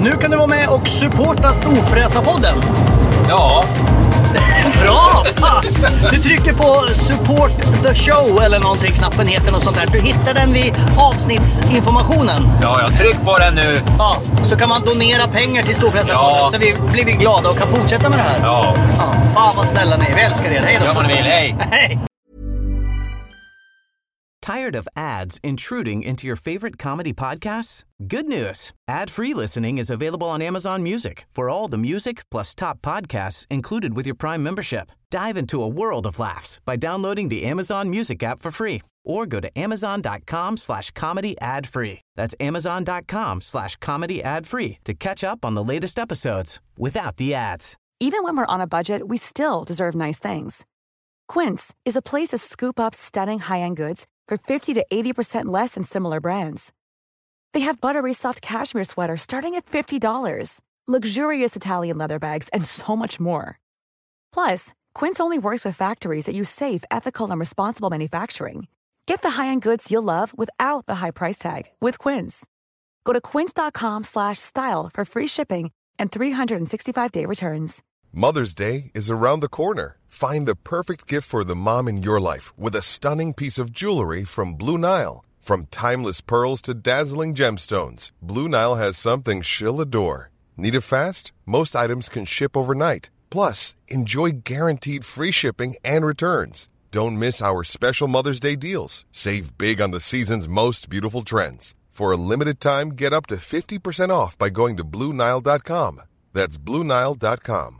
Nu kan du vara med och supporta Storfräsarpodden. Ja. Bra! Du trycker på support the show eller någonting, knappen heter något sånt där. Du hittar den vid avsnittsinformationen. Ja, jag tryck på den nu. Ja, så kan man donera pengar till Storfräsarpodden så vi blir glada och kan fortsätta med det här. Ja. Fan vad snälla ni är, vi älskar er. Hej då. Gör vad ni vill, hej. Hej. Tired of ads intruding into your favorite comedy podcasts? Good news. Ad-free listening is available on Amazon Music for all the music plus top podcasts included with your Prime membership. Dive into a world of laughs by downloading the Amazon Music app for free or go to amazon.com/comedy ad-free. That's amazon.com/comedy ad-free to catch up on the latest episodes without the ads. Even when we're on a budget, we still deserve nice things. Quince is a place to scoop up stunning high-end goods for 50 to 80% less than similar brands. They have buttery soft cashmere sweaters starting at $50, luxurious Italian leather bags, and so much more. Plus, Quince only works with factories that use safe, ethical, and responsible manufacturing. Get the high-end goods you'll love without the high price tag with Quince. Go to quince.com/style for free shipping and 365-day returns. Mother's Day is around the corner. Find the perfect gift for the mom in your life with a stunning piece of jewelry from Blue Nile. From timeless pearls to dazzling gemstones, Blue Nile has something she'll adore. Need it fast? Most items can ship overnight. Plus, enjoy guaranteed free shipping and returns. Don't miss our special Mother's Day deals. Save big on the season's most beautiful trends. For a limited time, get up to 50% off by going to BlueNile.com. That's BlueNile.com.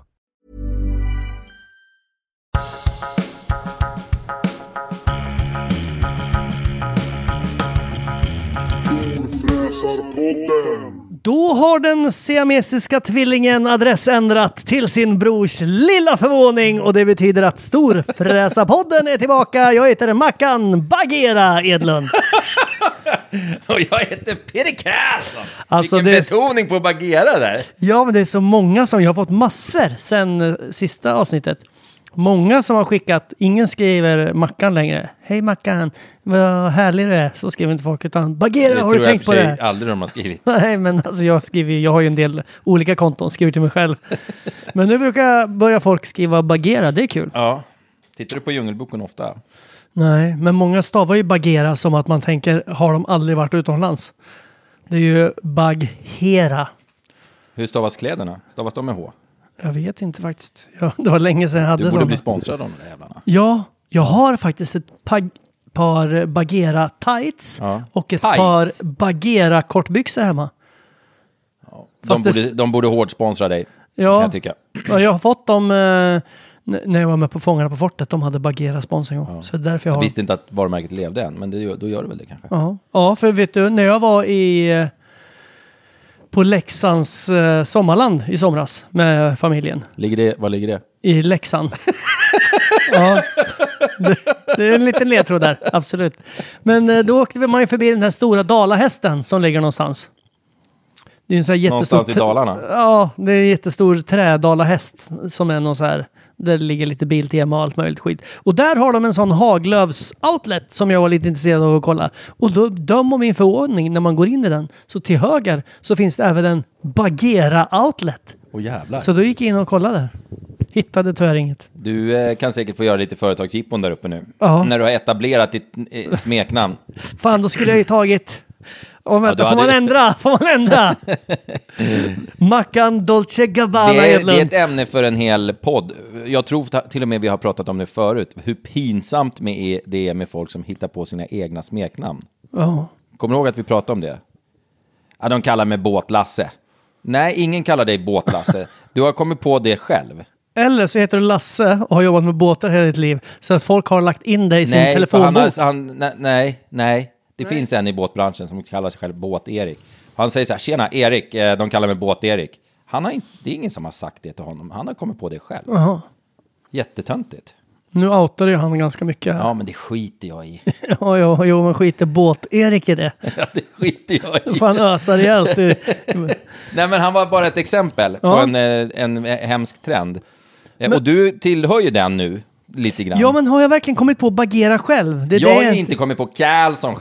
Då har den siamesiska tvillingen adressändrat till sin brors lilla förvåning och det betyder att Storfräsarpodden är tillbaka. Jag heter Mackan Bagheera Edlund. Och jag heter Peter Karlsson. Alltså vilken betoning på Bagheera där. Ja, men det är så många som jag har fått massor sen sista avsnittet. Många som har skickat, ingen skriver Mackan längre. Hej Mackan, vad härlig du är. Så skriver inte folk utan Bagheera, har du tänkt på det? Det tror jag aldrig de har skrivit. Nej, men alltså jag har ju en del olika konton, skriver till mig själv. Men nu brukar börja folk skriva Bagheera, det är kul. Ja, tittar du på Djungelboken ofta? Nej, men många stavar ju Bagheera som att man tänker, har de aldrig varit utomlands? Det är ju Bagheera. Hur stavas kläderna? Stavas de med H? Jag vet inte faktiskt. Ja, det var länge sedan jag hade du borde sådana. Bli sponsrad av de där jävlarna. Ja, jag har faktiskt ett par Bagheera tights och ett par Bagheera kortbyxor hemma. Ja. De borde hårt sponsra dig, kan jag tycka. Ja, jag har fått dem när jag var med på Fångarna på fortet. De hade Bagheera sponsring. Ja. Så därför jag visste inte att varumärket levde än, men då gör det väl det kanske. Ja, för vet du, när jag var på Leksands sommarland i somras med familjen. Var ligger det? I Leksand. Ja, det är en liten ledtråd där, absolut. Men då åkte man ju förbi den här stora dalahästen som ligger någonstans. Det är en så här jättestor... Någonstans i Dalarna? Ja, det är en jättestor trädalahäst som är någon så här... Där ligger lite biltema och allt möjligt skit. Och där har de en sån Haglöfs outlet som jag var lite intresserad av att kolla. Och då döm om min förordning när man går in i den. Så till höger så finns det även en Bagheera outlet. Jävlar. Så då gick jag in och kollade. Hittade tyvärr inget. Du kan säkert få göra lite företagsjippon där uppe nu. Ja. När du har etablerat ditt smeknamn. Fan, då skulle jag ju tagit... vänta, får man ändra? Mackan Dolce Gabbana. Det är ett ämne för en hel podd. Jag tror till och med vi har pratat om det förut. Hur pinsamt det är med folk som hittar på sina egna smeknamn. Kommer du ihåg att vi pratade om det? Ja, de kallar mig Båtlasse. Nej, ingen kallar dig Båtlasse. Du har kommit på det själv. Eller så heter du Lasse och har jobbat med båtar hela ditt liv. Så att folk har lagt in dig i sin telefonbok. Nej. Det finns en i båtbranschen som kallar sig själv Båt-Erik. Han säger så här: tjena Erik, de kallar mig Båt-Erik. Det är ingen som har sagt det till honom. Han har kommit på det själv. Jättetöntigt. Nu outar ju han ganska mycket. Ja, men det skiter jag i. Jo, men skiter Båt-Erik i det. Ja, det skiter jag i. Fan ösar rejält. Nej, men han var bara ett exempel på en hemsk trend. Och du tillhör ju den nu. Lite grann. Ja, men har jag verkligen kommit på Bagheera själv? Jag har ju inte kommit på Karlsson själv.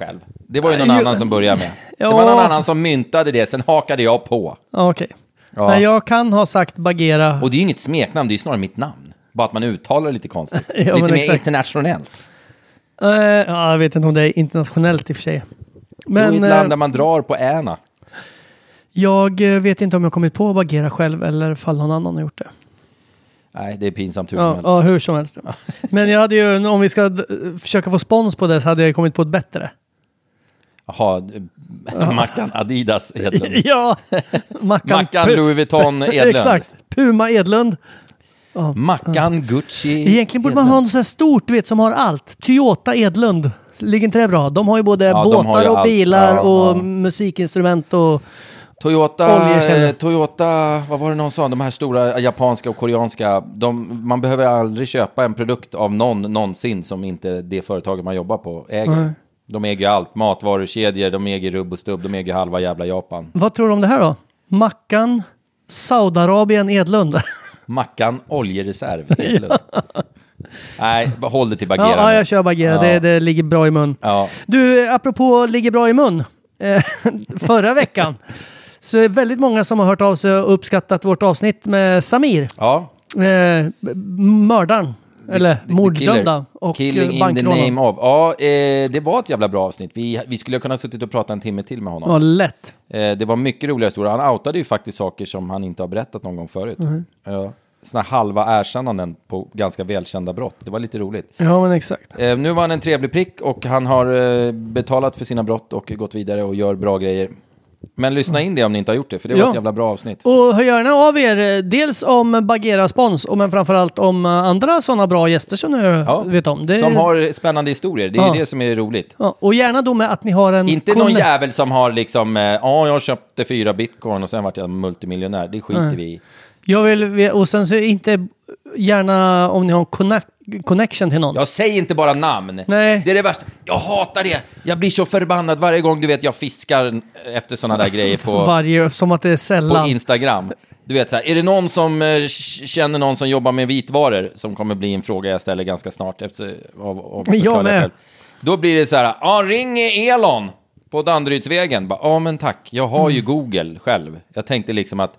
Det var ju någon annan som började med. Det var någon annan som myntade det, sen hakade jag på. Okej. Ja. Nej, jag kan ha sagt Bagheera. Och det är ju inget smeknamn, det är snarare mitt namn. Bara att man uttalar det lite konstigt. Lite mer internationellt. Jag vet inte om det är internationellt i och för sig. Men det är ett land där man drar på äna. Jag vet inte om jag kommit på Bagheera själv eller fall någon annan har gjort det. Nej, det är pinsamt hur som helst. Ja, hur som helst. Men jag hade ju, om vi ska försöka få spons på det, så hade jag kommit på ett bättre. Jaha, Mackan Adidas Edlund. Ja, Mackan Louis Vuitton Edlund. Exakt, Puma Edlund. Mackan Gucci. Egentligen borde man ha något så här stort, du vet, som har allt. Toyota Edlund. Ligger inte det bra? De har ju både båtar och bilar och musikinstrument och Toyota, vad var det någon sa? De här stora japanska och koreanska, man behöver aldrig köpa en produkt av någonsin som inte det företaget man jobbar på äger. De äger allt, matvarukedjor, de äger rubb och stubb, de äger halva jävla Japan. Vad tror du om det här då? Mackan Saudiarabien Edlund. Mackan oljereserv Edlund. Nej, håll det till Bagheera. Ja, jag kör Bagheera. Ja. Det ligger bra i mun. Ja. Du, apropå ligger bra i mun. Förra veckan så är väldigt många som har hört av sig och uppskattat vårt avsnitt med Samir. Ja. Mördaren. Eller morddömda och Killing in the name of. Ja, det var ett jävla bra avsnitt. Vi skulle kunna suttit och prata en timme till med honom. Ja, lätt. Det var mycket roliga historier. Han outade ju faktiskt saker som han inte har berättat någon gång förut. Såna halva erkännanden på ganska välkända brott. Det var lite roligt. Ja, men exakt. Nu var han en trevlig prick och han har betalat för sina brott och gått vidare och gör bra grejer. Men lyssna in det om ni inte har gjort det, för det var ett jävla bra avsnitt. Och hör gärna av er, dels om Bagheera spons, men framförallt om andra sådana bra gäster som ni vet om. Som har spännande historier, det är ju det som är roligt. Ja. Och gärna då med att ni har en... Inte någon jävel som har liksom, jag köpte 4 bitcoin och sen vart jag multimiljonär, det skiter vi i. Jag vill, och sen så inte gärna om ni har en connection till någon. Jag säger inte bara namn. Nej. Det är det värsta. Jag hatar det. Jag blir så förbannad varje gång, du vet, jag fiskar efter såna där grejer på som att det är sällan. På Instagram. Du vet så här, är det någon som känner någon som jobbar med vitvaror, som kommer bli en fråga jag ställer ganska snart efter jag med. Då blir det så här, ring Elon på Danderydsvägen. Men tack, jag har ju Google själv. Jag tänkte liksom att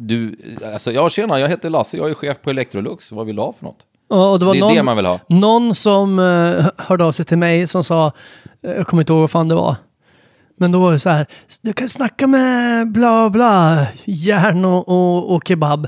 tjena, jag heter Lasse, jag är chef på Electrolux. Vad vill du ha för något? Ja, och det var det man vill ha. Någon som hörde av sig till mig som sa, jag kommer inte ihåg vad fan det var. Men då var det så här, du kan snacka med bla bla, järn och kebab.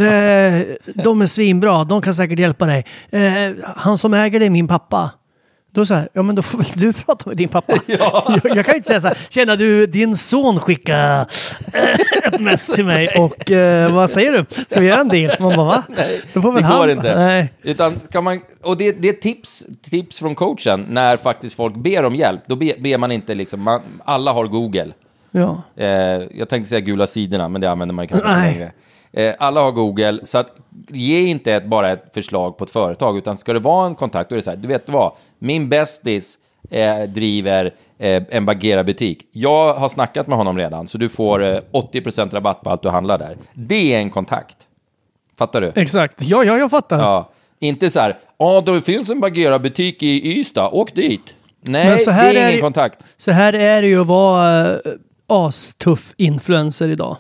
De är svinbra, de kan säkert hjälpa dig. Han som äger det är min pappa. Då så här, men då får väl du prata med din pappa. Ja. Jag kan ju inte säga så här, känner du din son skicka ett mess till mig och vad säger du? Ska vi göra en deal? Man bara, va? Nej, då får väl det går inte. Nej. Utan ska man, och det är tips från coachen när faktiskt folk ber om hjälp. Då ber man inte liksom, alla har Google. Ja. Jag tänkte säga gula sidorna, men det använder man ju kanske inte längre. Alla har Google, så att ge inte bara ett förslag på ett företag, utan ska det vara en kontakt, då är det så här, du vet vad, min bästis driver en Bagheera-butik. Jag har snackat med honom redan, så du får 80% rabatt på allt du handlar där. Det är en kontakt. Fattar du? Exakt, ja jag fattar. Ja. Inte så här, då finns en Bagheera-butik i Ystad, åk dit. Nej, så här det är ingen kontakt. Så här är det ju att vara astuff influencer idag.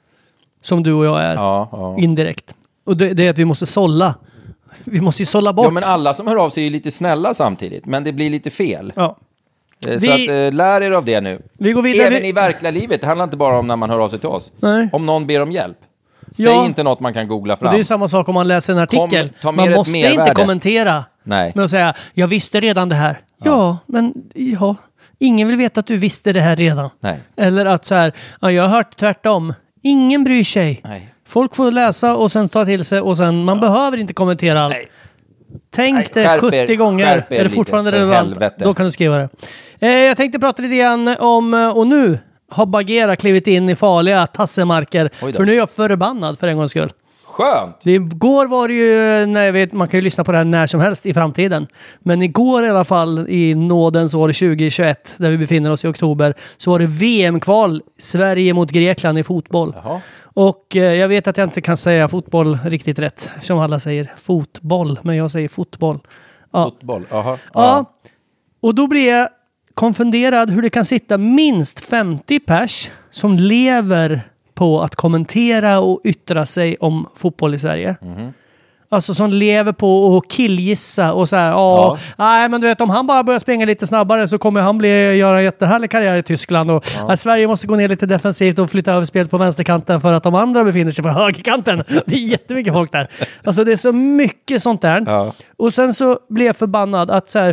Som du och jag är. Indirekt. Och det är att vi måste sålla. Vi måste ju sålla bort. Ja, men alla som hör av sig är lite snälla samtidigt. Men det blir lite fel. Ja. Så att lär er av det nu. Vi går vidare. Även i verkliga livet. Det handlar inte bara om när man hör av sig till oss. Nej. Om någon ber om hjälp. Säg inte något man kan googla fram. Och det är samma sak om man läser en artikel. Man måste inte kommentera. Nej. Men att säga, jag visste redan det här. Ja, men ingen vill veta att du visste det här redan. Nej. Eller att så här, jag har hört tvärtom. Ingen bryr sig. Nej. Folk får läsa och sen ta till sig och sen, man behöver inte kommentera allt. Nej. Tänk det 70 gånger. Är det fortfarande relevant? Då kan du skriva det. Jag tänkte prata lite grann om, och nu har Bagheera klivit in i farliga tassemarker. För nu är jag förbannad för en gångs skull. Skönt! Igår var det ju, man kan ju lyssna på det här när som helst i framtiden. Men igår i alla fall, i nådens år 2021, där vi befinner oss i oktober, så var det VM-kval Sverige mot Grekland i fotboll. Jaha. Och jag vet att jag inte kan säga fotboll riktigt rätt, som alla säger fotboll, men jag säger fotboll. Ja. Fotboll, aha. Ja. Och då blir jag konfunderad hur det kan sitta minst 50 pers som lever på att kommentera och yttra sig om fotboll i Sverige. Alltså som lever på att killgissa och så här, nej men du vet, om han bara börjar springa lite snabbare så kommer han göra en jättehärlig karriär i Tyskland och Sverige måste gå ner lite defensivt och flytta över spelet på vänsterkanten för att de andra befinner sig på högerkanten. Det är jättemycket folk där. Alltså det är så mycket sånt där. Ja. Och sen så blir jag förbannad att så här,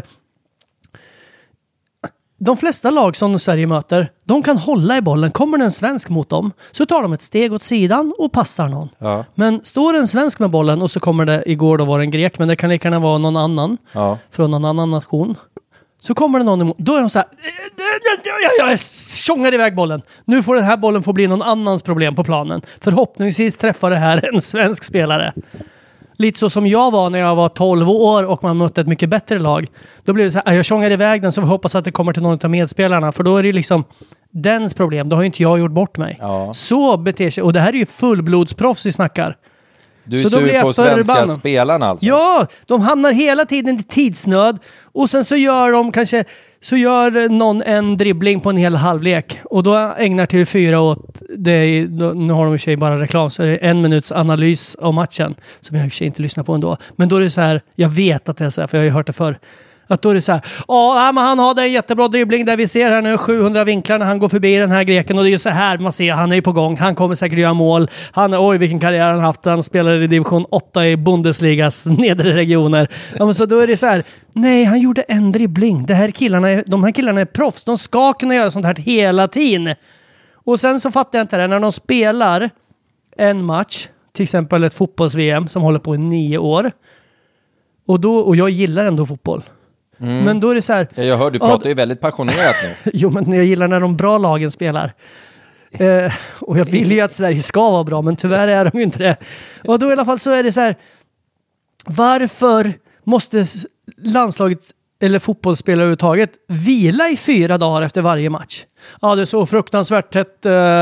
de flesta lag som Sverige möter, de kan hålla i bollen. Kommer det en svensk mot dem så tar de ett steg åt sidan och passar någon. Ja. Men står en svensk med bollen och så kommer det, igår då var det en grek, men det kan lika gärna vara någon annan från någon annan nation. Så kommer det någon emot, då är de så här, jag tjongar iväg bollen. Nu får den här bollen få bli någon annans problem på planen. Förhoppningsvis träffar det här en svensk spelare. Lite så som jag var när jag var 12 år och man mötte ett mycket bättre lag. Då blir det så här, jag tjongar iväg den så vi hoppas att det kommer till någon av medspelarna. För då är det liksom dens problem. Då har inte jag gjort bort mig. Ja. Så beter sig. Och det här är ju fullblodsproffs vi snackar. Du är sur på svenska spelarna alltså? Ja, de hamnar hela tiden i tidsnöd. Och sen så gör de kanske... Så gör någon en dribbling på en hel halvlek. Och då ägnar TV4 åt det. Nu har de i sig bara reklam. Så är det 1 minuts analys av matchen. Som jag i och för sig inte lyssnar på ändå. Men då är det så här. Jag vet att det är så här. För jag har ju hört det förr. Att då är det så här. Men han hade en jättebra dribbling. Där vi ser här nu 700 vinklar när han går förbi den här greken. Och det är ju så här man ser. Han är ju på gång. Han kommer säkert göra mål. Oj vilken karriär han haft. Han spelar i division 8 i Bundesligas nedre regioner. Ja, men så då är det så här. Nej, han gjorde en dribbling. De här killarna är proffs. De ska kunna göra sånt här hela tiden. Och sen så fattar jag inte det. När de spelar en match. Till exempel ett fotbolls-VM som håller på i 9 år. Och jag gillar ändå fotboll. Men då är det så här... Jag hör du pratar ju väldigt passionerat nu. Jo, men jag gillar när de bra lagen spelar. Och jag vill ju att Sverige ska vara bra, men tyvärr är de ju inte det. Och då i alla fall så är det så här... Varför måste landslaget eller fotbollsspelare överhuvudtaget vila i 4 dagar efter varje match? Ja, det är så fruktansvärt tätt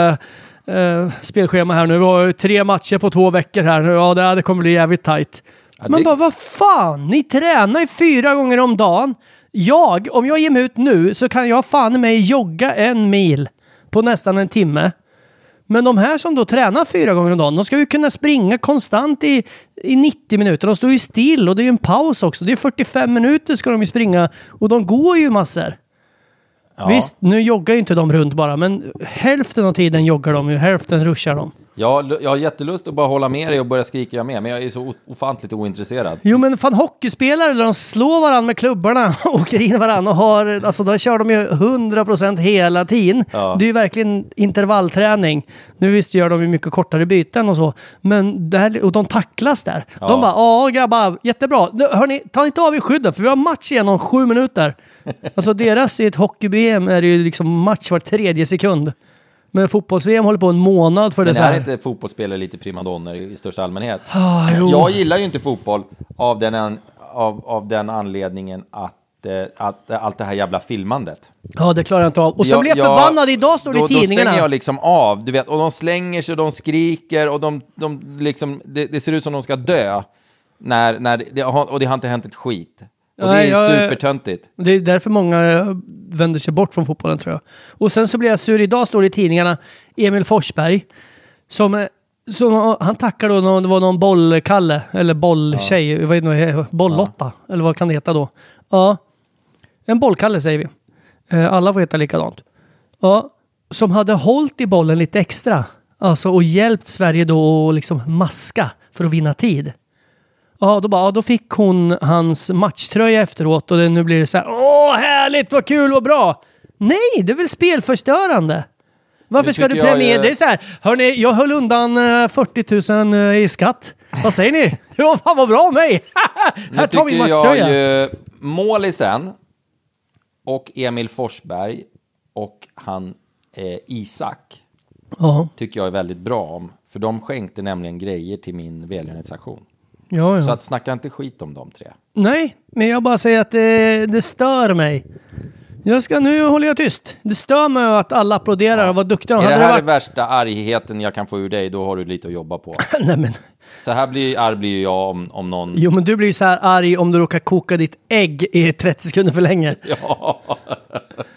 spelschema här nu. Vi har 3 matcher på 2 veckor här. Ja, det kommer bli jävligt tajt. Ja, men bara, vad fan? Ni tränar ju 4 gånger om dagen. Om jag ger mig ut nu så kan jag fan med jogga 1 mil på nästan en timme. Men de här som då tränar 4 gånger om dagen, de ska ju kunna springa konstant i 90 minuter. De står ju still och det är ju en paus också. Det är 45 minuter ska de ju springa och de går ju massor. Ja. Visst, nu joggar ju inte de runt bara, men hälften av tiden joggar de ju, hälften ruschar de. Jag har jättelust att bara hålla med dig och börja skrika med, men jag är så ofantligt ointresserad. Jo, men fan hockeyspelare där de slår varandra med klubbarna och åker in varandra och har, alltså då kör de ju 100% hela tiden. Ja. Det är ju verkligen intervallträning. Nu visst gör de ju mycket kortare byten och så, men och de tacklas där. Ja. De bara, grabbar, jättebra. Hörni, ta inte av i skydden för vi har match igen om 7 minuter. Alltså deras i ett hockey-BM är det ju liksom match var 3:e sekund. Men fotbolls-VM håller på en månad för det. Men så här. Är inte fotbollsspelare lite primadonner i största allmänhet? Jag gillar ju inte fotboll av den anledningen att allt det här jävla filmandet. Ja, det klarar jag inte av. Och så blir jag förbannad. Idag står det i tidningarna. Då stänger jag liksom av, du vet. Och de slänger sig och de skriker och de liksom, det ser ut som de ska dö. Och det har inte hänt ett skit. Och det är supertöntigt. Det är därför många vänder sig bort från fotbollen, tror jag. Och sen så blir jag sur. Idag står det i tidningarna Emil Forsberg som han tackar då, det var någon bollkalle eller bolltjej, jag vet inte, bollotta eller vad kan det heta då? Ja, en bollkalle säger vi. Alla får heta likadant. Ja, som hade hållit i bollen lite extra. Alltså och hjälpt Sverige då att liksom maska för att vinna tid. Ja, då fick hon hans matchtröja efteråt och nu blir det så här, härligt, vad kul, vad bra. Nej, det är väl spelförstörande. Varför ska du premiera? Det är så här, hörni, jag höll undan 40 000 i skatt. Vad säger ni? Ja, fan vad bra mig. Här tar vi matchtröja. Jag målisen och Emil Forsberg och han Isak tycker jag är väldigt bra om. För de skänkte nämligen grejer till min välgörenhetsaktion. Ja. Så att snacka inte skit om de 3. Nej, men jag bara säger att det stör mig. Nu håller jag tyst. Det stör mig att alla applåderar och var duktiga. Är det här är värsta argheten jag kan få ur dig, då har du lite att jobba på. Nej, men. Så här blir jag om någon... Jo, men du blir så här arg om du råkar koka ditt ägg i 30 sekunder för länge. Ja.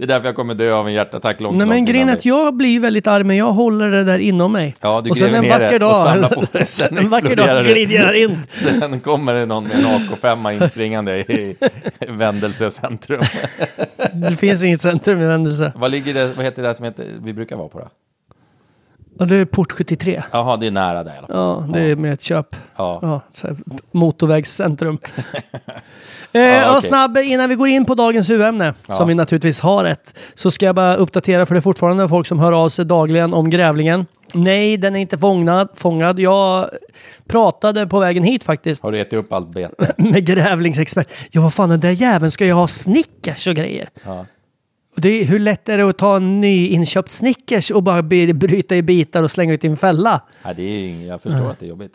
Det är därför jag kommer dö av en hjärtattack långt. Nej, men långt grejen innan är att jag blir väldigt arg, men jag håller det där inom mig. Ja, du och sen gräver en ner vacker det och dag, samlar på det. Sen en vacker dag glider jag in. Sen kommer det någon med en AK5 inspringande i Vändelsö centrum. Det finns inget centrum i Vändelsö. Vad heter det som vi brukar vara på då? Ja, det är Port 73. Jaha, det är nära där i alla fall. Ja, det är med ett köp. Ja. Så här, motorvägscentrum. okej. Och snabb, innan vi går in på dagens huvudämne, som vi naturligtvis har ett, så ska jag bara uppdatera, för det är fortfarande folk som hör av sig dagligen om grävlingen. Nej, den är inte fångad. Jag pratade på vägen hit faktiskt. Har du ätit upp allt bete? Med grävlingsexpert. Ja, vad fan, den där jäveln ska ju ha Snickers och grejer. Ja. Och hur lätt är det att ta en ny inköpt Snickers och bara bryta i bitar och slänga ut i en fälla? Ja, jag förstår att det är jobbigt.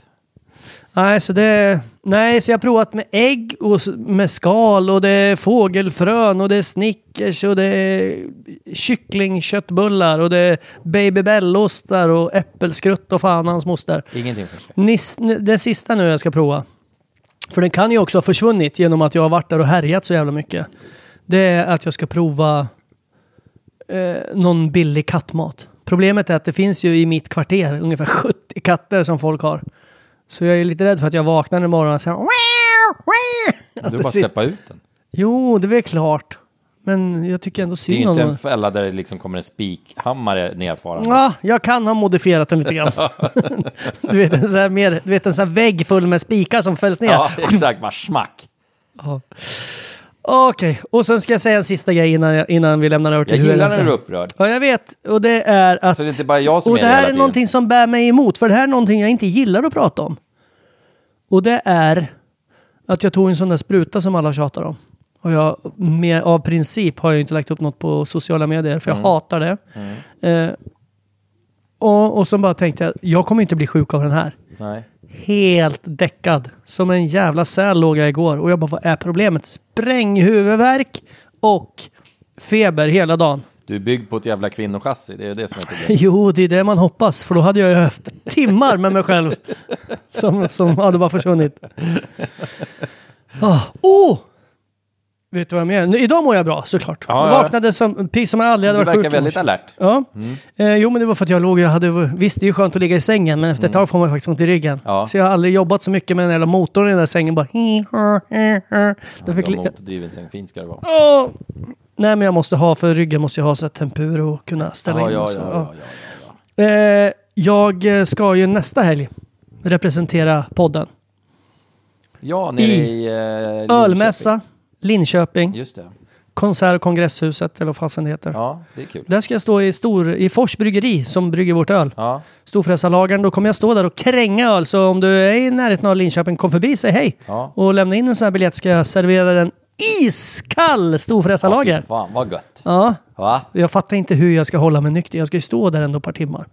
Nej, så jag har provat med ägg och med skal, och det är fågelfrön och det är Snickers och det är kycklingköttbullar och det är babybellostar och äppelskrutt och fan hans moster. Ingenting för sig. Det sista nu jag ska prova. För den kan ju också ha försvunnit genom att jag har varit där och härjat så jävla mycket. Det är att jag ska prova någon billig kattmat. Problemet är att det finns ju i mitt kvarter ungefär 70 katter som folk har. Så jag är lite rädd för att jag vaknar i morgon och säger Du bara släppa ut den. Jo, det är väl klart. Men jag tycker ändå Det är ju synd om inte den. en fälla där det liksom kommer en spikhammare nerfarande. Ja, jag kan ha modifierat den lite grann. Du vet en sån här vägg full med spikar som fälls ner. Ja, exakt. Bara smack. Ja. Okej, och sen ska jag säga en sista grej innan vi lämnar över till Jag gillar när du är upprörd. Ja, jag vet. Och det är att... Så det är inte bara jag som och är det det här hela är tiden. någonting som bär mig emot. För det här är någonting jag inte gillar att prata om. Och det är att jag tog en sån där spruta som alla tjatar om. Och av princip har jag inte lagt upp något på sociala medier. För jag hatar det. Och så bara tänkte jag kommer inte bli sjuk av den här. Nej. Helt däckad. Som en jävla säl låg jag igår. Och jag bara, vad är problemet? Spränghuvudvärk och feber hela dagen. Du är byggd på ett jävla kvinnochassi. Det är det som är problemet. Jo, det är det man hoppas. För då hade jag ju haft timmar med mig själv. som hade bara försvunnit. Vet du vad jag menar? Idag mår jag bra, såklart. Ja, Jag vaknade som pigg som jag aldrig hade Du varit sjuk. verkar väldigt alert. Ja. Jo, men det var för att visst, det är ju skönt att ligga i sängen, men efter ett tag får man faktiskt ont i ryggen. Ja. Så jag har aldrig jobbat så mycket med den jävla motorn i den där sängen. Bara... Motordriven säng, fint ska det vara. Nej, men jag måste ha, för ryggen måste jag ha så att tempur och kunna ställa in. Ja. Jag ska ju nästa helg representera podden. Ja, nere i Ölmässa, Linköping. Just det. Konsert- och kongresshuset, eller vad fasen det heter. Ja, det är kul. Där ska jag stå i Fors bryggeri som brygger vårt öl. Ja. Storfräsarlagaren. Då kommer jag stå där och kränga öl. Så om du är i närheten av Linköping, kom förbi, säg hej. Ja. Och lämna in en sån här biljett, ska jag servera den iskall storfräsarlager. Fy fan, vad gött. Ja. Va? Jag fattar inte hur jag ska hålla mig nykter. Jag ska ju stå där ändå ett par timmar.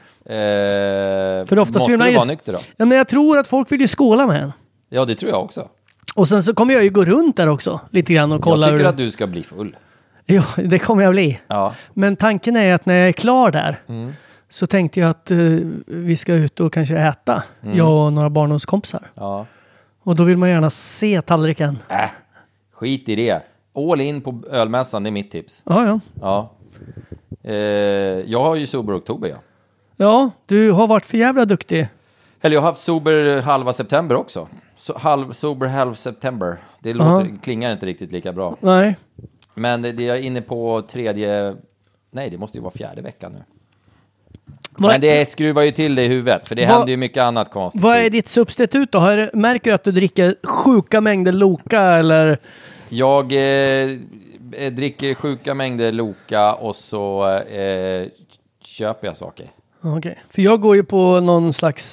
För ofta måste du vara nykter då? Ja, men jag tror att folk vill ju skåla med en. Ja, det tror jag också. Och sen så kommer jag ju gå runt där också lite grann och kolla. Jag tycker att du ska bli full. Jo, det kommer jag bli. Ja. Men tanken är att när jag är klar där så tänkte jag att vi ska ut och kanske äta. Jag och några barndomskompisar. Ja. Och då vill man gärna se tallriken. Skit i det. All in på ölmässan, det är mitt tips. Ja. Ja. Jag har ju sober oktober, ja. Ja, du har varit för jävla duktig. Eller jag har haft sober halva september också. Sober halv september. Det klingar inte riktigt lika bra. Nej. Men det är inne på det måste ju vara 4:e veckan nu. Men det skruvar ju till det i huvudet. För det händer ju mycket annat konstigt. Vad är ditt substitut då? Märker du att du dricker sjuka mängder Loka eller? Jag dricker sjuka mängder Loka och så köper jag saker. Okej. För jag går ju på någon slags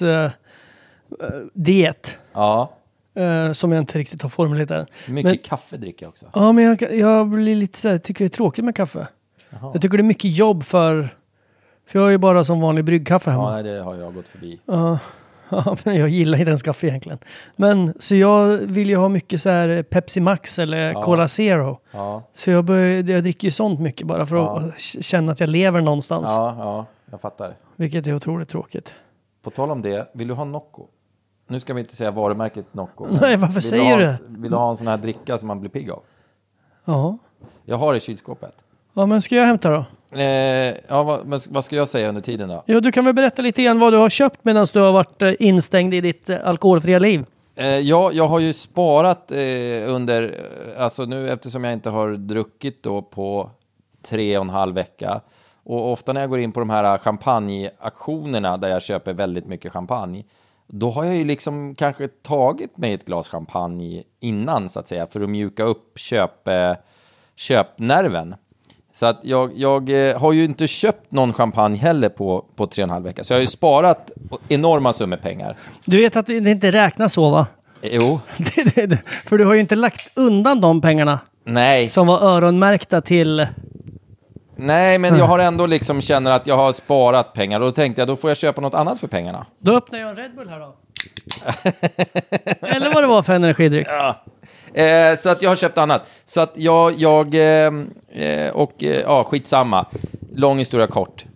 diet. Ja. Som jag inte riktigt har formulerat. Mycket kaffe dricker jag också. Ja, men jag blir lite så här, tycker det är tråkigt med kaffe. Jaha. Jag tycker det är mycket jobb för jag är ju bara som vanlig bryggkaffe hemma. Ja, det har jag gått förbi. Ja, men jag gillar inte ens kaffe egentligen. Men så jag vill ju ha mycket så här Pepsi Max eller Cola Zero. Ja. Så jag dricker ju sånt mycket bara för att känna att jag lever någonstans. Ja, jag fattar. Vilket är otroligt tråkigt. På tal om det, vill du ha Nocco? Nu ska vi inte säga varumärket Nocco. Nej, varför säger du det? Vill du ha en sån här dricka som man blir pigg av? Ja. Jag har det i kylskåpet. Ja, men ska jag hämta då? Vad ska jag säga under tiden då? Ja, du kan väl berätta lite grann vad du har köpt medan du har varit instängd i ditt alkoholfria liv. Jag har ju sparat under, alltså nu eftersom jag inte har druckit då på 3,5 vecka. Och ofta när jag går in på de här champagneaktionerna där jag köper väldigt mycket champagne, då har jag ju liksom kanske tagit mig ett glas champagne innan så att säga för att mjuka upp köpnerven. Så att jag har ju inte köpt någon champagne heller på 3,5 vecka. Så jag har ju sparat enorma summor pengar. Du vet att det inte räknas så, va? Jo. För du har ju inte lagt undan de pengarna. Nej. Som var öronmärkta till... Nej, men jag har ändå liksom känner att jag har sparat pengar. Och då tänkte jag, då får jag köpa något annat för pengarna. Då öppnar jag en Red Bull här då. Eller vad det var för energidryck. Ja. Så att jag har köpt annat. Så att skitsamma. Lång historia kort.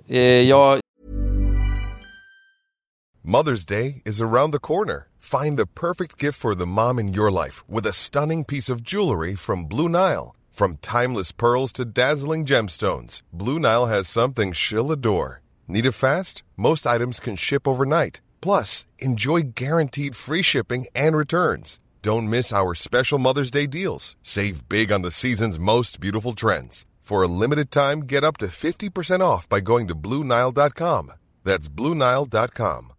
Mother's Day is around the corner. Find the perfect gift for the mom in your life with a stunning piece of jewelry from Blue Nile. From timeless pearls to dazzling gemstones, Blue Nile has something she'll adore. Need it fast? Most items can ship overnight. Plus, enjoy guaranteed free shipping and returns. Don't miss our special Mother's Day deals. Save big on the season's most beautiful trends. For a limited time, get up to 50% off by going to BlueNile.com. That's BlueNile.com.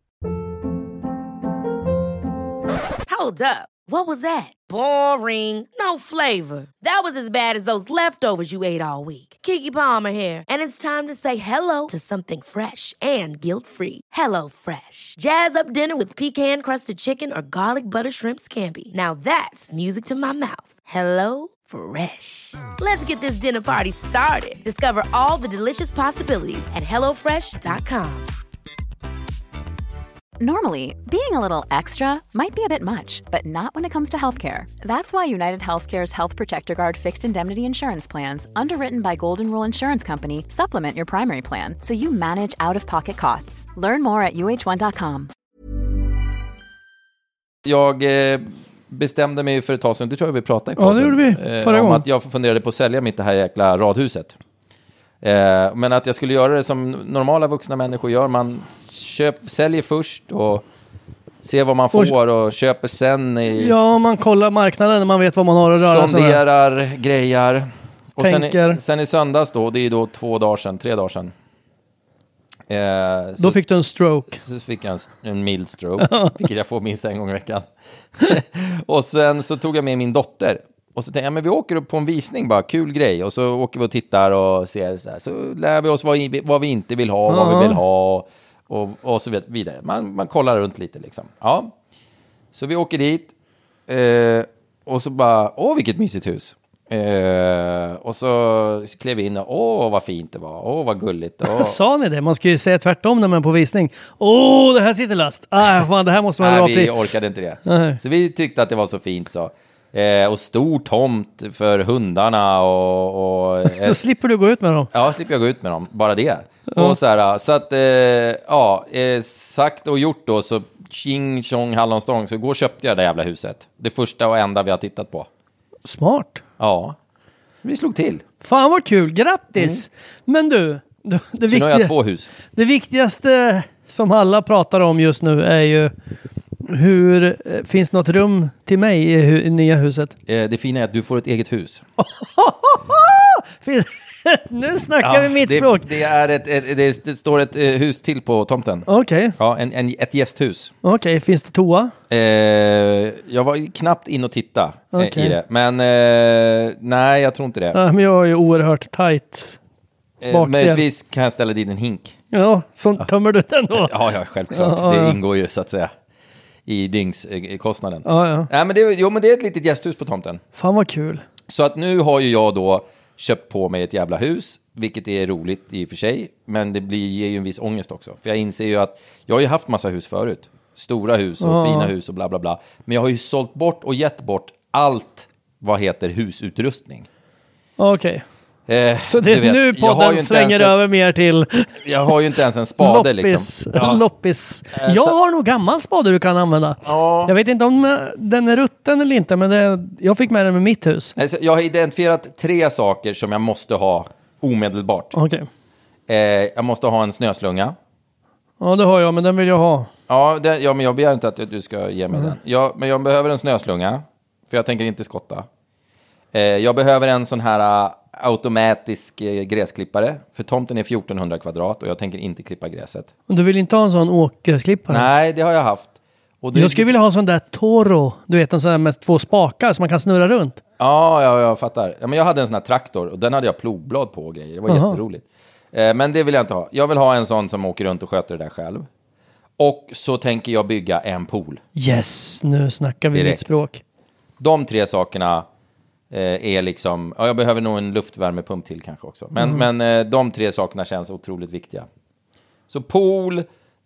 Hold up. What was that? Boring. No flavor. That was as bad as those leftovers you ate all week. Keke Palmer here, and it's time to say hello to something fresh and guilt-free. Hello Fresh. Jazz up dinner with pecan-crusted chicken or garlic butter shrimp scampi. Now that's music to my mouth. Hello Fresh. Let's get this dinner party started. Discover all the delicious possibilities at HelloFresh.com. Normally, being a little extra might be a bit much, but not when it comes to healthcare. That's why United Healthcare's Health Protector Guard fixed indemnity insurance plans, underwritten by Golden Rule Insurance Company, supplement your primary plan so you manage out-of-pocket costs. Learn more at uh1.com. Jag bestämde mig för ett tag sedan, det tror jag vi pratade i podden. Ja, det gjorde vi förra gången. Att jag funderade på att sälja mitt det här jäkla radhuset. Men att jag skulle göra det som normala vuxna människor gör. Man säljer först och ser vad man får och köper sen. Ja, man kollar marknaden när man vet vad man har att röra sig med. Sonderar grejer. Och Tänker. sen i söndags då, det är då 3 dagar sedan. Då fick du en stroke. Så fick jag en mild stroke, vilket jag får minst en gång i veckan. Och sen så tog jag med min dotter. Och så tänkte jag, men vi åker upp på en visning bara, kul grej. Och så åker vi och tittar och ser så här. Så lär vi oss vad vi inte vill ha, vad vi vill ha. Och så vidare. Man kollar runt lite liksom. Ja. Så vi åker dit. Och så bara, vilket mysigt hus. Och så klev vi in och vad fint det var. Vad gulligt. Sa ni det? Man ska ju säga tvärtom när man är på visning. Det här sitter löst. Fan, det här måste man dra upp i. Vi orkade inte det. Så vi tyckte att det var så fint så. Och stor tomt för hundarna så slipper du gå ut med dem. Ja, slipper jag gå ut med dem, bara det. Och så att sagt och gjort då, så tjing tjong hallonstång, så går och köpte jag det jävla huset. Det första och enda vi har tittat på. Smart. Ja, vi slog till. Fan vad kul, grattis. Men du, nu har jag 2 hus. Det viktigaste som alla pratar om just nu är ju finns något rum till mig i nya huset? Det fina är att du får ett eget hus. Nu snackar vi mitt språk. Det står ett hus till på tomten. Okej. Ja, ett gästhus. Okej, finns det toa? Jag var knappt in och titta i det. Men nej, jag tror inte det. Men jag är ju oerhört tajt. Möjligtvis kan jag ställa dit en hink. Ja, så tömmer du den då? Ja, självklart. Det ingår ju så att säga i dygnskostnaden. Ja. Nej, men det är ett litet gästhus på tomten. Fan vad kul. Så att nu har ju jag då köpt på mig ett jävla hus, vilket är roligt i och för sig, men det ger ju en viss ångest också. För jag inser ju att jag har ju haft massa hus förut. Stora hus och fina hus och bla bla bla. Men jag har ju sålt bort och gett bort allt vad heter husutrustning. Okej. Så det är nu podden svänger över mer till... Jag har ju inte ens en spade liksom. Loppis. Jag har nog gammal spade du kan använda. Ja. Jag vet inte om den är rutten eller inte, men jag fick med den med mitt hus. Alltså, jag har identifierat 3 saker som jag måste ha Omedelbart. Okej. Jag måste ha en snöslunga. Ja, det har jag, men den vill jag ha. Ja, men jag begär inte att du ska ge mig den. Men jag behöver en snöslunga, för jag tänker inte skotta. Jag behöver en sån här automatisk gräsklippare, för tomten är 1400 kvadrat och jag tänker inte klippa gräset. Och du vill inte ha en sån åkgräsklippare? Nej, det har jag haft. Och jag skulle vilja ha en sån där Toro, du vet, en sån där med 2 spakar som man kan snurra runt. Ja, jag fattar. Ja, men jag hade en sån här traktor och den hade jag plogblad på och grejer. Det var jätteroligt. Men det vill jag inte ha. Jag vill ha en sån som åker runt och sköter det där själv. Och så tänker jag bygga en pool. Yes, nu snackar vi ditt språk. De 3 sakerna är liksom... Ja, jag behöver nog en luftvärmepump till kanske också. Men de 3 sakerna känns otroligt viktiga. Så pool,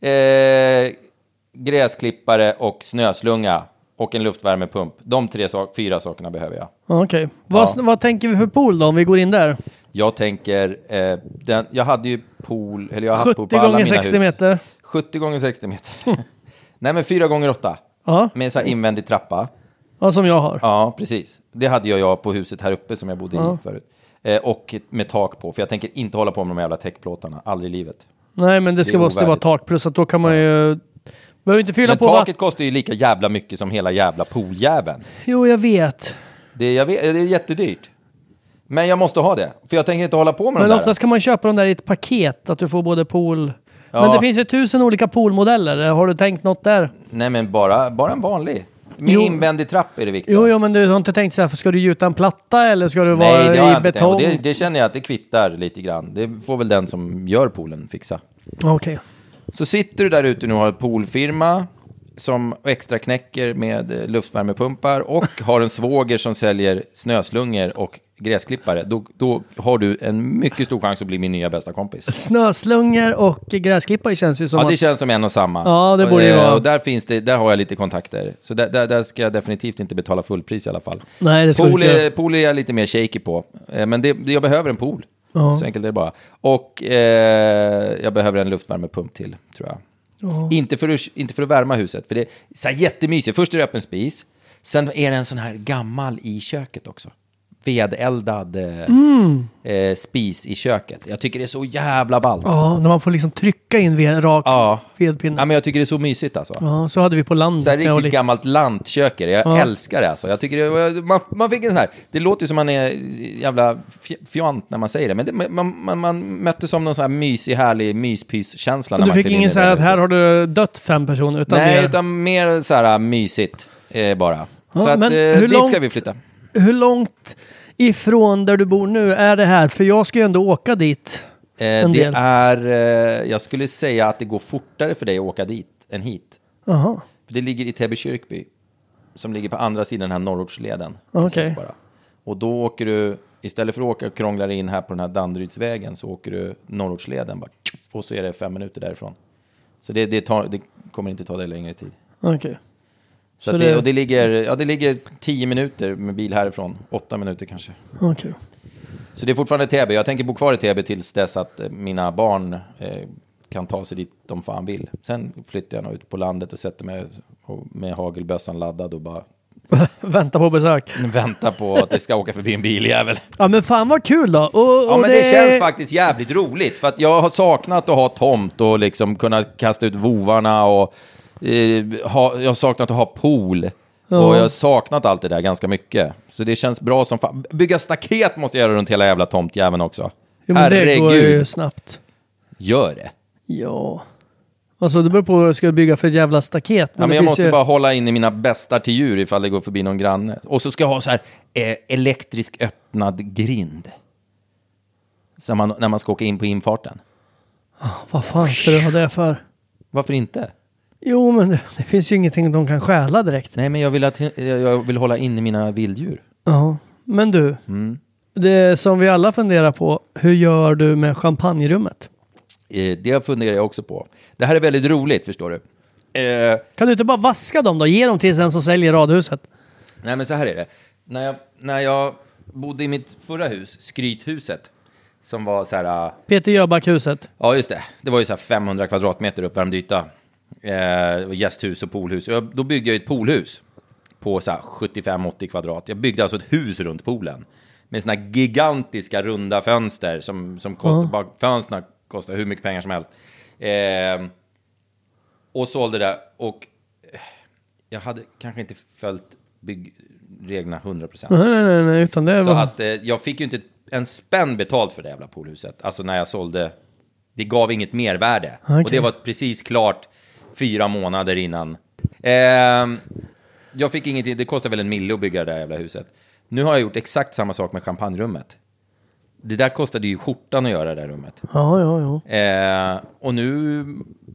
gräsklippare och snöslunga och en luftvärmepump. De 4 sakerna behöver jag. Okej. Vad tänker vi för pool då, om vi går in där? Jag tänker... jag hade ju pool... Eller jag har haft pool 70 på alla gånger mina 60 hus. meter. 70 gånger 60 meter. Nej, men 4 gånger 8. Ja. Med så här invändig trappa. Ja, som jag har. Ja, precis. Det hade jag på huset här uppe som jag bodde i förut. Och med tak på. För jag tänker inte hålla på med de jävla täckplåtarna. Aldrig i livet. Nej, men det måste vara tak. Plus att då kan man ju... Behöver inte fylla men på taket kostar ju lika jävla mycket som hela jävla pooljäveln. Jo, jag vet. Det är jättedyrt. Men jag måste ha det. För jag tänker inte hålla på med men de där. oftast kan man köpa dem där i ett paket. Att du får både pool... Ja. Men det finns ju 1000 olika poolmodeller. Har du tänkt något där? Nej, men bara en vanlig. Med invändig trapp är det viktigt. Jo, men du har inte tänkt så här, ska du gjuta en platta eller ska du vara i betong? Det känner jag att det kvittar lite grann. Det får väl den som gör poolen fixa. Okej. Så sitter du där ute nu och har en poolfirma som extra knäcker med luftvärmepumpar och har en svåger som säljer snöslungor och gräsklippare. Då har du en mycket stor chans att bli min nya bästa kompis. Snöslungor och gräsklippare känns ju som Ja, det känns som en och samma. Ja, det borde ju vara. Och där har jag lite kontakter. Så där ska jag definitivt inte betala fullpris i alla fall. Nej, det ska pool är jag lite mer shaky på. Men jag behöver en pool. Så enkelt är det bara. Och jag behöver en luftvärmepump till, tror jag. Inte för att värma huset. För det är så här jättemysigt. Först är det öppen spis. Sen är det en sån här gammal i köket också. Vedeldad spis i köket. Jag tycker det är så jävla ballt. Ja, när man får liksom trycka in vedpinne. Ja, men jag tycker det är så mysigt alltså. Ja, så hade vi på landet. Så här riktigt gammalt lantköker. Jag älskar det alltså. Jag tycker man fick en sån här... Det låter ju som man är jävla fjant när man säger det. Men man mötte som någon sån här mysig, härlig myspys-känsla. Du fick ingen så här att här har du dött 5 personer? Utan mer så här mysigt bara. Ja, så att dit ska vi flytta. Hur långt ifrån där du bor nu är det här? För jag ska ju ändå åka dit. Jag skulle säga att det går fortare för dig att åka dit än hit. Aha. För det ligger i Täby kyrkby. Som ligger på andra sidan den här norrortsleden. Okej. Och då åker du, istället för att åka och krångla in här på den här Danderydsvägen, så åker du norrortsleden bara. Och så är det 5 minuter därifrån. Så det kommer inte ta dig längre tid. Okej. Så det ligger 10 minuter med bil härifrån. 8 minuter kanske. Okej. Så det är fortfarande Täby. Jag tänker bo kvar i Täby tills dess att mina barn kan ta sig dit de fan vill. Sen flyttar jag nog ut på landet och sätter mig med hagelbössan laddad och bara... Vänta på besök. Vänta på att det ska åka förbi en biljävel. Ja, men fan vad kul då. Ja, men det känns faktiskt jävligt roligt. För att jag har saknat att ha tomt och liksom kunna kasta ut vovarna och... jag har saknat att ha pool. Och jag har saknat allt det där ganska mycket. Så det känns bra som fan. Bygga staket måste jag göra runt hela jävla tomtjäveln också. Jo, men det går ju snabbt. Gör det? Ja. Alltså det beror på vad du ska bygga för ett jävla staket. Men jag måste bara hålla in i mina bästar till djur ifall det går förbi någon granne. Och så ska jag ha så här elektrisk öppnad grind. Så när man ska åka in på infarten. Vad fan ska du ha det för? Varför inte? Jo, men det finns ju ingenting de kan stjäla direkt. Nej, men jag vill hålla in i mina vilddjur. Ja, men du. Det som vi alla funderar på. Hur gör du med champagnerummet? Det funderar jag också på. Det här är väldigt roligt, förstår du. Kan du inte bara vaska dem då? Ge dem till den som säljer radhuset. Nej, men så här är det. När jag bodde i mitt förra hus, Skrythuset, som var så här... Peter Jöback-huset. Ja, just det. Det var ju så här 500 kvadratmeter uppvärmd yta. Gästhus och poolhus. Då byggde jag ett poolhus på så här 75-80 kvadrat. Jag byggde alltså ett hus runt poolen med såna gigantiska runda fönster som kostar, bara fönsterna kostar hur mycket pengar som helst. Och sålde det, och jag hade kanske inte följt byggreglerna 100%. Nej, utan det så var... att jag fick ju inte en spänn betalt för det jävla poolhuset. Alltså när jag sålde, det gav inget mervärde. Okay. Och det var precis klart 4 månader innan. Jag fick ingenting, det kostade väl 1 mille att bygga det där jävla huset. Nu har jag gjort exakt samma sak med champagnerummet. Det där kostade ju skjortan att göra det där rummet. Ja. Och nu,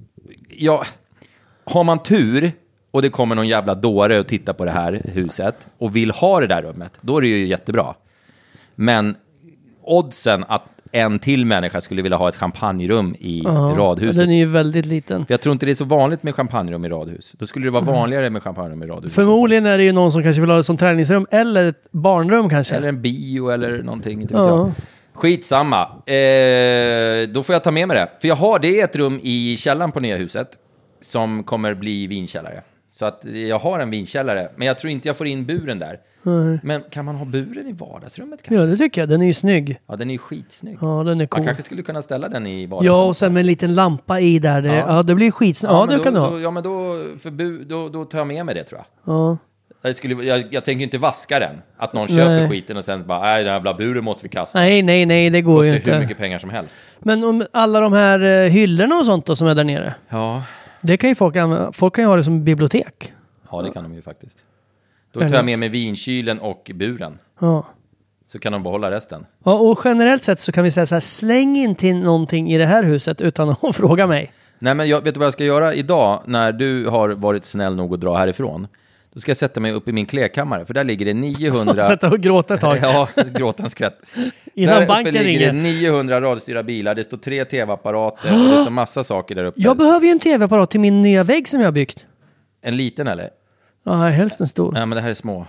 har man tur och det kommer någon jävla dåre och tittar på det här huset och vill ha det där rummet, då är det ju jättebra. Men oddsen att en till människa skulle vilja ha ett champagnerum i radhuset. Den är ju väldigt liten. För jag tror inte det är så vanligt med champagnerum i radhus. Då skulle det vara vanligare med champagnerum i radhus. Förmodligen är det ju någon som kanske vill ha det som träningsrum eller ett barnrum kanske. Eller en bio eller någonting. Inte vet jag. Skitsamma. Då får jag ta med mig det. För det är ett rum i källaren på nya huset som kommer bli vinkällare. Så att jag har en vinkällare. Men jag tror inte jag får in buren där. Men kan man ha buren i vardagsrummet kanske? Ja, det tycker jag. Den är ju snygg. Ja, den är ju skitsnygg. Ja, den är cool. Man kanske skulle kunna ställa den i vardagsrummet. Ja, och sen med en liten lampa i där. Ja, det blir skitsnygg. Ja, det kan du ha. Ja, men då tar jag med mig det, tror jag. Ja. Jag tänker inte vaska den. Att någon köper skiten och sen bara, den jävla buren måste vi kasta. Nej, det går ju inte. Kostar hur mycket pengar som helst. Men om alla de här hyllorna och sånt då, som är där nere. Ja. Det kan ju folk använda. Folk kan ju ha det som bibliotek. Ja, det kan de ju faktiskt. Då tar jag med mig vinkylen och buren. Ja. Så kan de behålla resten. Ja, och generellt sett så kan vi säga så här, släng inte in någonting i det här huset utan att fråga mig. Nej, men vet du vad jag ska göra idag när du har varit snäll nog att dra härifrån? Då ska jag sätta mig upp i min klädkammare, för där ligger det 900... Sätta och gråta ett tag. Ja, gråta en skvätt. Innan där banken uppe ligger ringer. det 900 radiostyrda bilar, det står 3 tv-apparater och det står massa saker där uppe. Jag behöver ju en tv-apparat till min nya vägg som jag har byggt. En liten eller? Ja, helst en stor. Nej, men det här är små.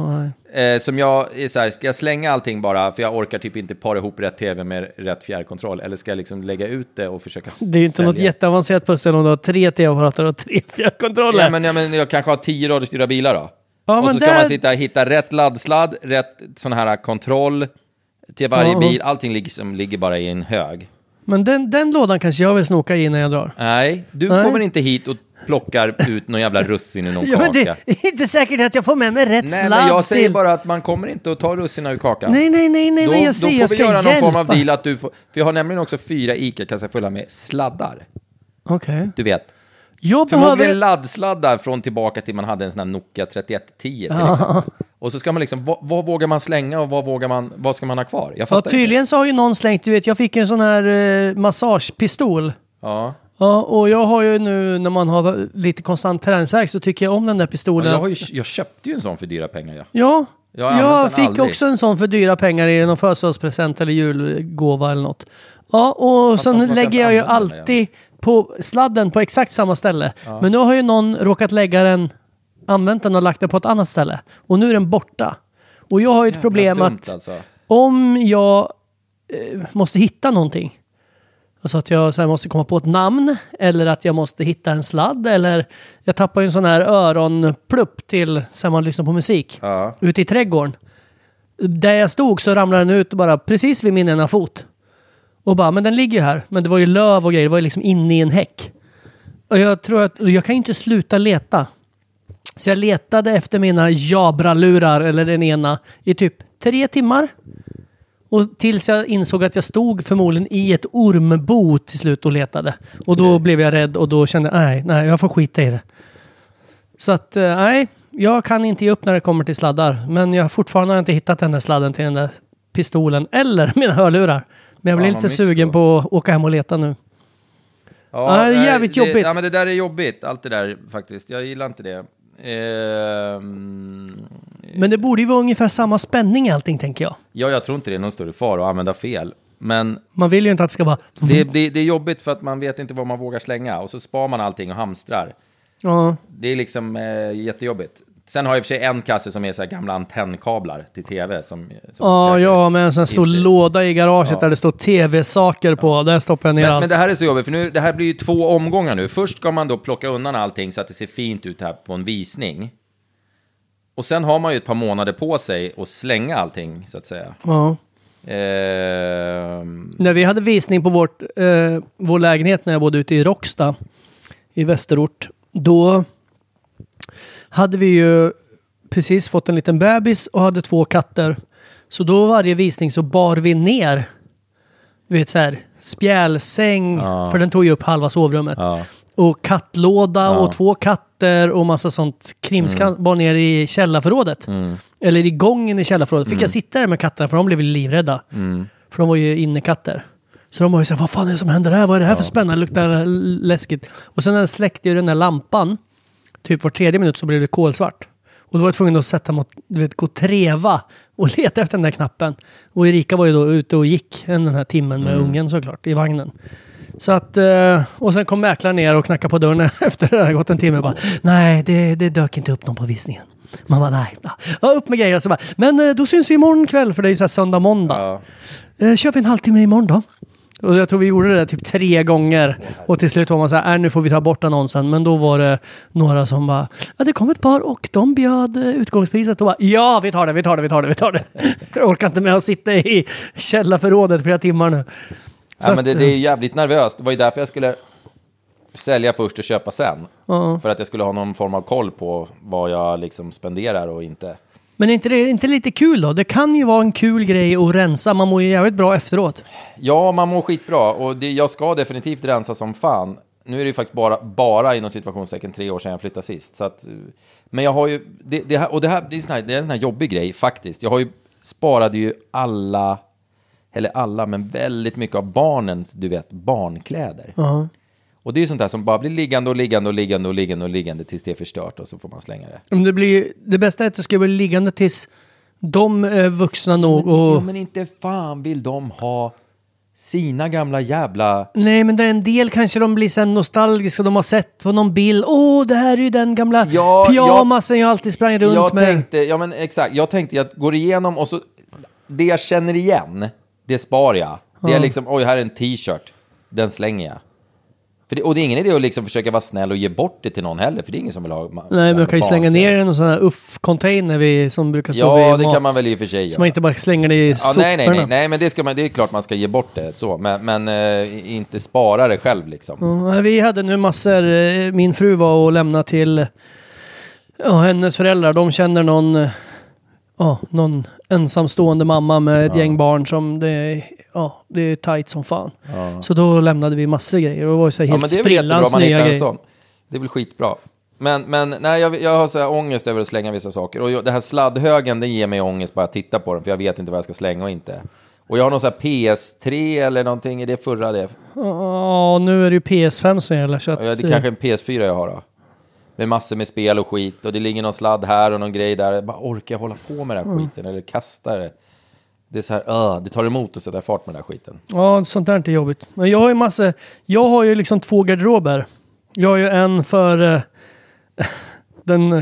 Nej. Som jag är så här, ska jag slänga allting bara för jag orkar typ inte para ihop rätt tv med rätt fjärrkontroll, eller ska jag liksom lägga ut det och försöka Det är ju inte sälja? något jätteavancerat pussel om du har 3 tv-apparater och 3 fjärrkontroller. Ja, men jag kanske har 10 radiostyrda bilar då. Ja, och men så ska man hitta rätt laddsladd, rätt sån här kontroll till varje bil. Allting ligger bara i en hög. Men den lådan kanske jag vill snoka i när jag drar. Nej, du kommer inte hit och plockar ut någon jävla russin i någon kaka. Men det är inte säkert att jag får med mig rätt sladd. Nej, men jag säger bara att man kommer inte att ta russina ur kakan. Nej, men jag säger jag ska hjälpa. Då får vi göra någon form av deal att du får... För jag har nämligen också 4 ICA-kassar fulla med sladdar. Okej. Du vet. Jag Förmodligen behöver... laddsladdar från tillbaka till man hade en sån här Nokia 3110 till exempel. Och så ska man liksom, vad vågar man slänga och vad ska man ha kvar? Jag fattar tydligen inte. så har ju någon slängt, du vet, jag fick en sån här massagepistol. Ja. Ja, och jag har ju nu, när man har lite konstant träningsvärk, så tycker jag om den där pistolen. Ja, jag köpte ju en sån för dyra pengar. Ja, jag fick aldrig. också en sån för dyra pengar i någon födelsedagspresent eller julgåva eller något. Ja, och sen lägger jag ju alltid på sladden på exakt samma ställe. Ja. Men nu har ju någon råkat lägga den, använt den och lagt den på ett annat ställe. Och nu är den borta. Och jag har ju ett problem dumt, att alltså. Om jag måste hitta någonting, alltså att jag så här måste komma på ett namn, eller att jag måste hitta en sladd, eller jag tappar ju en sån här öronplupp till så man lyssnar på musik ute i trädgården. Där jag stod så ramlade den ut bara precis vid min ena fot. Och bara, men den ligger ju här. Men det var ju löv och grejer, det var ju liksom inne i en häck. Och jag tror att jag kan ju inte sluta leta. Så jag letade efter mina Jabra-lurar, eller den ena, i typ 3 timmar. Och tills jag insåg att jag stod förmodligen i ett ormbo till slut och letade. Och då blev jag rädd och då kände jag, nej, jag får skita i det. Så att, nej, jag kan inte ge upp när det kommer till sladdar. Men jag fortfarande har inte hittat den där sladden till den där pistolen eller mina hörlurar. Men jag blir lite sugen på att åka hem och leta nu. Ja, det är jävligt jobbigt. Ja, men det där är jobbigt, allt det där faktiskt. Jag gillar inte det. Men det borde ju vara ungefär samma spänning i allting, tänker jag. Ja, jag tror inte det är någon större fara att använda fel. Men man vill ju inte att det ska vara... Det är jobbigt för att man vet inte vad man vågar slänga. Och så spar man allting och hamstrar. Ja. Det är liksom jättejobbigt. Sen har jag i och för sig en kasse som är så här gamla antennkablar till tv. Ja, med en sån stor låda i garaget där det står tv-saker på. Där stoppar jag ner men det här är så jobbigt, för nu, det här blir ju 2 omgångar nu. Först ska man då plocka undan allting så att det ser fint ut här på en visning. Och sen har man ju ett par månader på sig att slänga allting, så att säga. Ja. När vi hade visning på vår lägenhet när jag bodde ute i Råcksta i Västerort, då hade vi ju precis fått en liten bebis och hade 2 katter. Så då varje visning så bar vi ner, du vet så här, spjälsäng, för den tog ju upp halva sovrummet. Ja. Och kattlåda och 2 katter och massa sånt krimskrams bar ner i källarförrådet. Eller i gången i källarförrådet. Fick jag sitta där med katterna för de blev livrädda. För de var ju innekatter. Så de var ju så här, vad fan är det som händer här? Vad är det här för spännande? Det luktar läskigt. Och sen när jag släckte ju den där lampan, typ var 3:e minut så blev det kolsvart. Och då var jag tvungen att sätta mot, du vet, gå och treva och leta efter den där knappen. Och Erika var ju då ute och gick den här timmen med ungen såklart i vagnen. Så att, och sen kom mäklaren ner och knackade på dörren efter det hade gått en timme och bara, nej, det dök inte upp någon på visningen. Man bara, nej. Ja, upp med grejer. Så bara, men då syns vi imorgon kväll, för det är ju så här söndag, måndag. Kör vi en halvtimme imorgon då? Och jag tror vi gjorde det typ 3 gånger. Och till slut var man så här, nu får vi ta bort annonsen. Men då var det några som bara, ja, det kom ett par och de bjöd utgångspriset. Och bara, ja, vi tar det. Jag orkar inte med att sitta i källarförrådet flera timmar nu. Ja, men det är jävligt nervöst. Det var ju därför jag skulle sälja först och köpa sen. För att jag skulle ha någon form av koll på vad jag liksom spenderar och inte. Men är inte det inte lite kul då? Det kan ju vara en kul grej att rensa. Man mår ju jävligt bra efteråt. Ja, man mår skitbra. Och jag ska definitivt rensa som fan. Nu är det ju faktiskt bara inom situationstecken 3 år sedan jag flyttade sist. Så att, men jag har ju... Det är en sån här jobbig grej faktiskt. Jag har ju sparade ju alla, men väldigt mycket av barnens, du vet, barnkläder. Och det är ju sånt där som bara blir liggande tills det är förstört och så får man slänga det. Det bästa är att det ska bli liggande tills de är vuxna nog och... Men inte fan vill de ha sina gamla jävla... Nej, men det är en del kanske de blir så nostalgiska. De har sett på någon bild. Det här är ju den gamla pyjamasen jag alltid sprang runt med. Jag tänkte jag går igenom och så... Det jag känner igen, det spar jag. Det är liksom, här är en t-shirt. Den slänger jag. Och det är ingen idé att liksom försöka vara snäll och ge bort det till någon heller. För det är ingen som vill ha... Nej, men jag kan ju slänga ner en sån här container som brukar stå vid mat. Ja, det kan man väl i och för sig. Så man inte bara slänger det i soporna. Nej, men det är klart man ska ge bort det. Så. Men inte spara det själv liksom. Vi hade nu massor... Min fru var och lämnade till hennes föräldrar. De känner någon ensamstående mamma med ett gäng barn som det är tajt som fan. Så då lämnade vi massor grejer och det var så helt sprillans nya grejer. Det blir skitbra. Men nej, jag har så här ångest över att slänga vissa saker. Och det här sladdhögen, den ger mig ångest bara att titta på den, för jag vet inte vad jag ska slänga och inte. Och jag har någon så här PS3 eller någonting, är det förra det? Nu är det ju PS5 som gäller. Så att... det är kanske en PS4 jag har då. Med massor med spel och skit. Och det ligger någon sladd här och någon grej där. Jag bara orkar jag hålla på med den här skiten. Eller kasta det. Det är så här, det tar emot att sätta fart med den här skiten. Ja, sånt där är inte jobbigt. Men jag har ju jag har ju liksom 2 garderober. Jag har ju en för den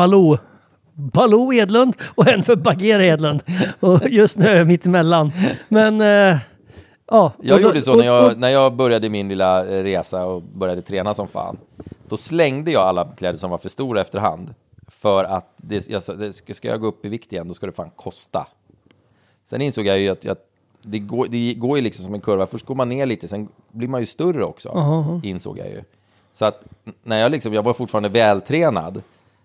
Baloo Edlund och en för Bagheera Edlund. Och just nu är jag mitt emellan. Men... jag gjorde så när jag började min lilla resa och började träna som fan. Då slängde jag alla kläder som var för stora efterhand. För att ska jag gå upp i vikt igen, då ska det fan kosta. Sen insåg jag ju att det går ju liksom som en kurva. Först går man ner lite, sen blir man ju större också. Insåg jag ju. Så att när jag var fortfarande vältränad,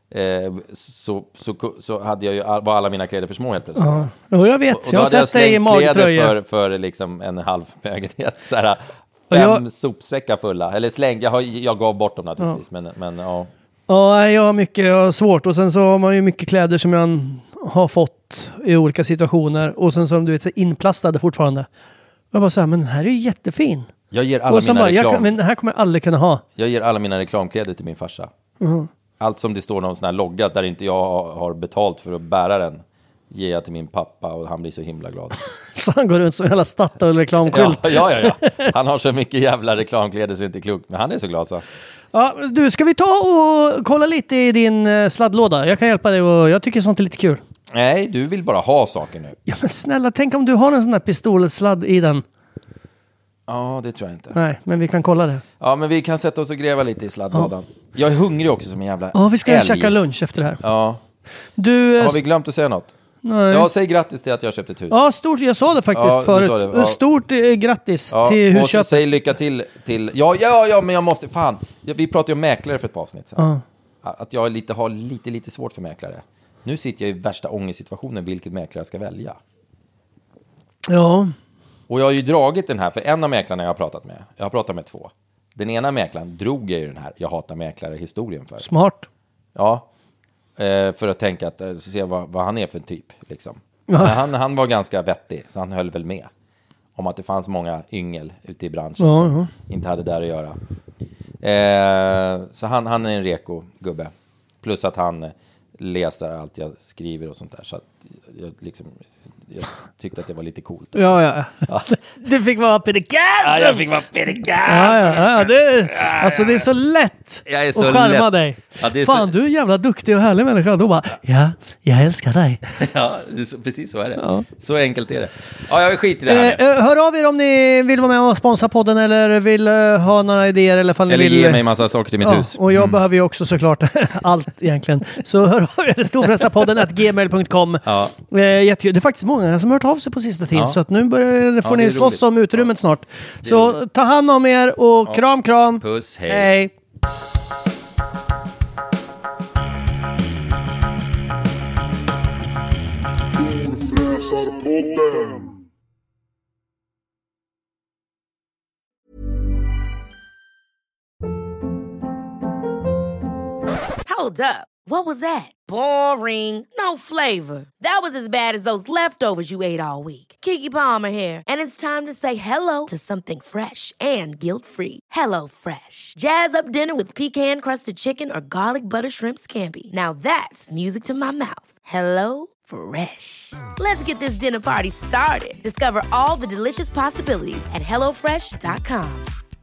så hade jag ju var alla mina kläder för små helt plötsligt. Och jag vet, jag har sett dig i magtröja för liksom en halv förmögenhet så här 5 sopsäckar fulla eller släng. Jag gav bort dem naturligtvis, men ja. Ja, jag har mycket svårt och sen så har man ju mycket kläder som jag har fått i olika situationer och sen som du vet så inplastade fortfarande. Jag bara så här, men den här är ju jättefin. Jag ger alla mina men den här kommer jag aldrig kunna ha. Jag ger alla mina reklamkläder till min farsa. Allt som det står någon sån här logga där inte jag har betalt för att bära den ger jag till min pappa och han blir så himla glad. Så han går runt som en jävla Statoil-reklamskylt. Ja. Han har så mycket jävla reklamkläder så det är inte klokt. Men han är så glad så. Ja, du, ska vi ta och kolla lite i din sladdlåda? Jag kan hjälpa dig och jag tycker sånt är lite kul. Nej, du vill bara ha saker nu. Ja, men snälla, tänk om du har en sån här pistolsladd i den. Ja, det tror jag inte. Nej, men vi kan kolla det. Ja, men vi kan sätta oss och gräva lite i sladdlådan. Jag är hungrig också som en jävla vi ska käka lunch efter det här. Ja. Du, har vi glömt att säga något? Nej. Ja, säg grattis till att jag köpt ett hus. Ja, stort. Jag sa det faktiskt förut. Det. Ja. Stort grattis till husköpet. Och så säg lycka till. Ja, men jag måste... Fan, vi pratade ju om mäklare för ett par avsnitt sedan. Att jag har lite svårt för mäklare. Nu sitter jag i värsta ångestsituationen vilket mäklare jag ska välja. Ja. Och jag har ju dragit den här, för en av mäklarna jag har pratat med 2. Den ena mäklaren drog jag ju den här jag hatar mäklare-historien för. Smart. Ja, för att tänka att se vad han är för typ liksom. Men han var ganska vettig, så han höll väl med om att det fanns många yngel ute i branschen som inte hade där att göra. Så han är en reko gubbe. Plus att han läser allt jag skriver och sånt där, så att jag tyckte att det var lite coolt också. Ja. Du fick vara Peter Gassen! Ja, jag fick vara Peter Gassen! Alltså det är så lätt att skärma dig. Ja, fan, du är en jävla duktig och härlig människa. Då bara, jag älskar dig. Ja, precis så är det. Ja. Så enkelt är det. Ja, jag skiter i det här. Hör av er om ni vill vara med och sponsra podden eller vill ha några idéer. Eller vill ge mig massa saker till mitt hus. Och jag behöver ju också såklart allt egentligen. Så hör av er, storfräsarpodden@gmail.com. Ja. Det är faktiskt många som har hört av sig på sista tiden, så att nu får ni slåss om utrymmet snart. Så ta hand om er och kram. Puss, hej. Hold up. What was that? Boring. No flavor. That was as bad as those leftovers you ate all week. Keke Palmer here, and it's time to say hello to something fresh and guilt-free. Hello Fresh. Jazz up dinner with pecan-crusted chicken or garlic butter shrimp scampi. Now that's music to my mouth. Hello Fresh. Let's get this dinner party started. Discover all the delicious possibilities at hellofresh.com.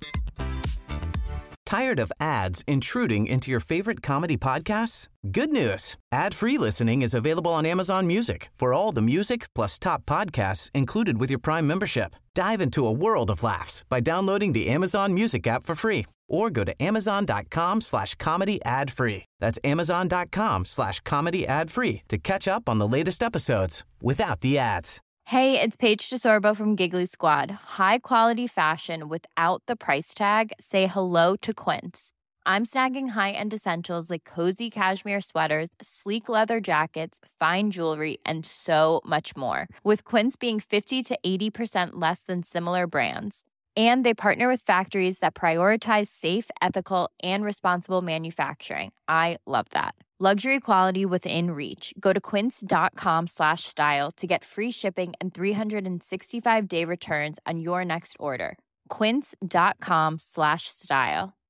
Tired of ads intruding into your favorite comedy podcasts? Good news. Ad-free listening is available on Amazon Music for all the music plus top podcasts included with your Prime membership. Dive into a world of laughs by downloading the Amazon Music app for free or go to amazon.com/comedy ad-free. That's amazon.com/comedy ad-free to catch up on the latest episodes without the ads. Hey, it's Paige DeSorbo from Giggly Squad. High quality fashion without the price tag. Say hello to Quince. I'm snagging high-end essentials like cozy cashmere sweaters, sleek leather jackets, fine jewelry, and so much more. With Quince being 50 to 80% less than similar brands. And they partner with factories that prioritize safe, ethical, and responsible manufacturing. I love that. Luxury quality within reach. Go to quince.com/style to get free shipping and 365-day returns on your next order. Quince.com/style.